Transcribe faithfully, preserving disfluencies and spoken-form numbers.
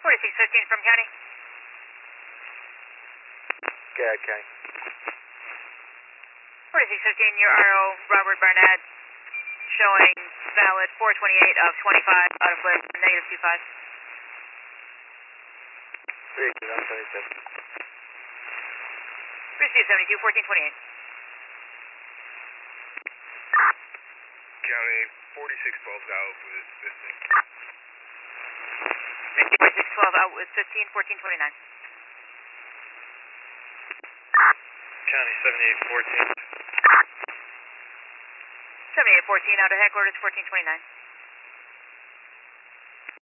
forty-six fifteen from county. Gad County. forty-six fifteen, your R O, Robert Barnett, showing valid four twenty-eight of twenty-five out of flip, negative two five. Receive, I'm seventy-seven. Receive seventy-two, fourteen twenty-eight. County, forty-six twelve out with fifteen. forty-six twelve out with fifteen, fourteen twenty-nine. County, seventy-eight fourteen. seventy-eight fourteen out of headquarters, fourteen twenty-nine.